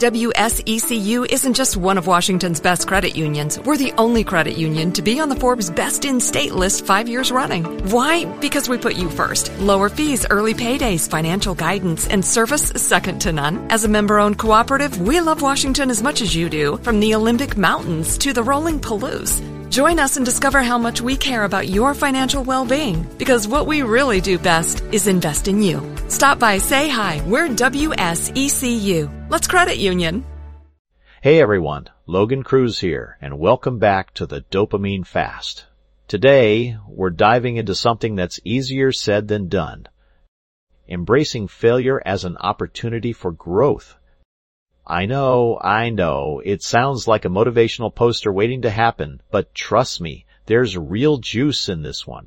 WSECU isn't just one of Washington's best credit unions. We're the only credit union to be on the Forbes Best in State list 5 years running. Why? Because we put you first. Lower fees, early paydays, financial guidance, and service second to none. As a member-owned cooperative, we love Washington as much as you do, from the Olympic Mountains to the rolling Palouse. Join us and discover how much we care about your financial well-being, because what we really do best is invest in you. Stop by, say hi. We're WSECU. Let's credit union. Hey everyone, Logan Cruz here, and welcome back to the Dopamine Fast. Today, we're diving into something that's easier said than done. Embracing failure as an opportunity for growth. I know, it sounds like a motivational poster waiting to happen, but trust me, there's real juice in this one.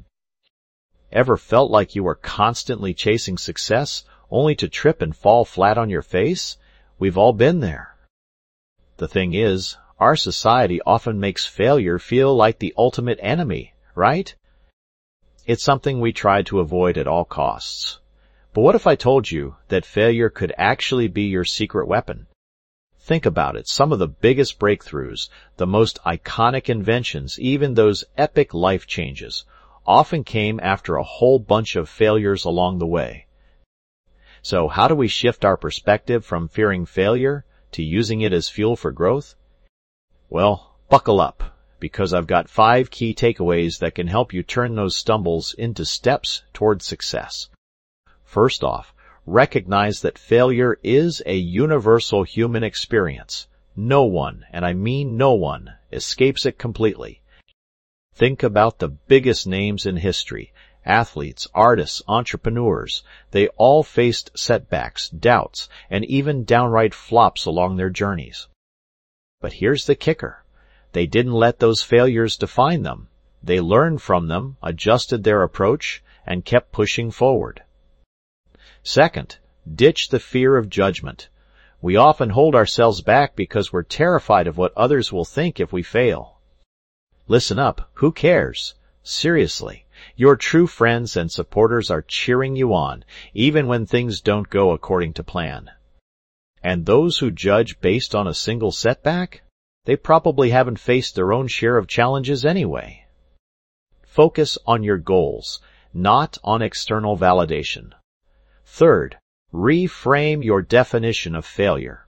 Ever felt like you were constantly chasing success, only to trip and fall flat on your face? We've all been there. The thing is, our society often makes failure feel like the ultimate enemy, right? It's something we try to avoid at all costs. But what if I told you that failure could actually be your secret weapon? Think about it. Some of the biggest breakthroughs, the most iconic inventions, even those epic life changes, often came after a whole bunch of failures along the way. So how do we shift our perspective from fearing failure to using it as fuel for growth? Well, buckle up, because I've got 5 key takeaways that can help you turn those stumbles into steps toward success. First off, recognize that failure is a universal human experience. No one, and I mean no one, escapes it completely. Think about the biggest names in history. Athletes, artists, entrepreneurs. They all faced setbacks, doubts, and even downright flops along their journeys. But here's the kicker. They didn't let those failures define them. They learned from them, adjusted their approach, and kept pushing forward. Second, ditch the fear of judgment. We often hold ourselves back because we're terrified of what others will think if we fail. Listen up, who cares? Seriously, your true friends and supporters are cheering you on, even when things don't go according to plan. And those who judge based on a single setback? They probably haven't faced their own share of challenges anyway. Focus on your goals, not on external validation. Third, reframe your definition of failure.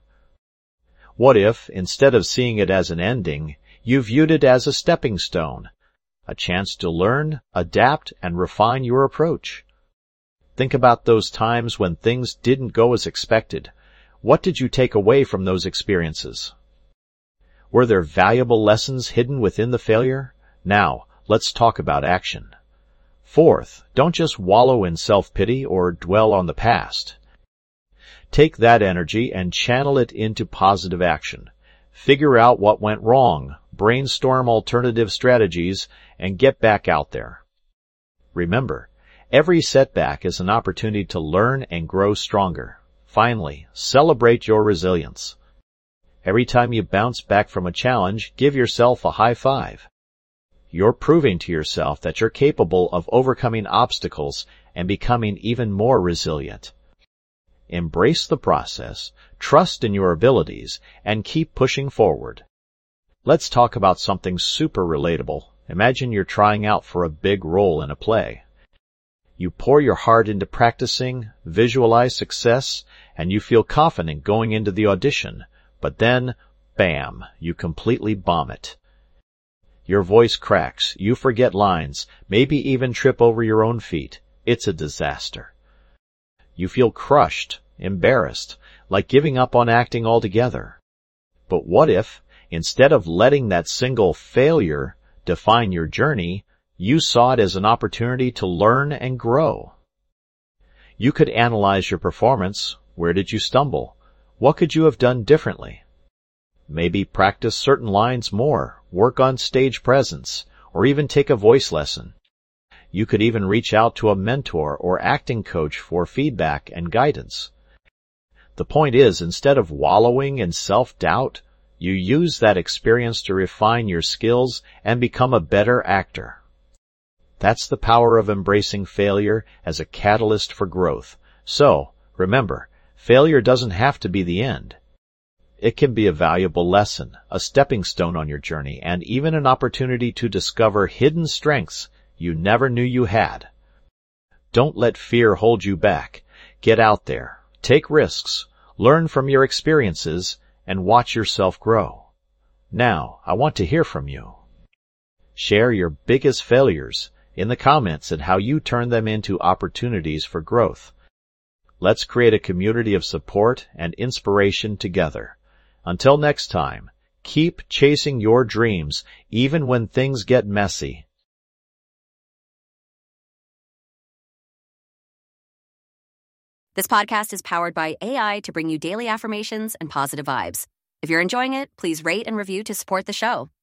What if, instead of seeing it as an ending, you viewed it as a stepping stone, a chance to learn, adapt, and refine your approach? Think about those times when things didn't go as expected. What did you take away from those experiences? Were there valuable lessons hidden within the failure? Now, let's talk about action. Fourth, don't just wallow in self-pity or dwell on the past. Take that energy and channel it into positive action. Figure out what went wrong, brainstorm alternative strategies, and get back out there. Remember, every setback is an opportunity to learn and grow stronger. Finally, celebrate your resilience. Every time you bounce back from a challenge, give yourself a high five. You're proving to yourself that you're capable of overcoming obstacles and becoming even more resilient. Embrace the process, trust in your abilities, and keep pushing forward. Let's talk about something super relatable. Imagine you're trying out for a big role in a play. You pour your heart into practicing, visualize success, and you feel confident going into the audition. But then, bam, you completely bomb it. Your voice cracks, you forget lines, maybe even trip over your own feet. It's a disaster. You feel crushed, embarrassed, like giving up on acting altogether. But what if, instead of letting that single failure define your journey, you saw it as an opportunity to learn and grow? You could analyze your performance. Where did you stumble? What could you have done differently? Maybe practice certain lines more, work on stage presence, or even take a voice lesson. You could even reach out to a mentor or acting coach for feedback and guidance. The point is, instead of wallowing in self-doubt, you use that experience to refine your skills and become a better actor. That's the power of embracing failure as a catalyst for growth. So, remember, failure doesn't have to be the end. It can be a valuable lesson, a stepping stone on your journey, and even an opportunity to discover hidden strengths you never knew you had. Don't let fear hold you back. Get out there, take risks, learn from your experiences, and watch yourself grow. Now, I want to hear from you. Share your biggest failures in the comments and how you turn them into opportunities for growth. Let's create a community of support and inspiration together. Until next time, keep chasing your dreams, even when things get messy. This podcast is powered by AI to bring you daily affirmations and positive vibes. If you're enjoying it, please rate and review to support the show.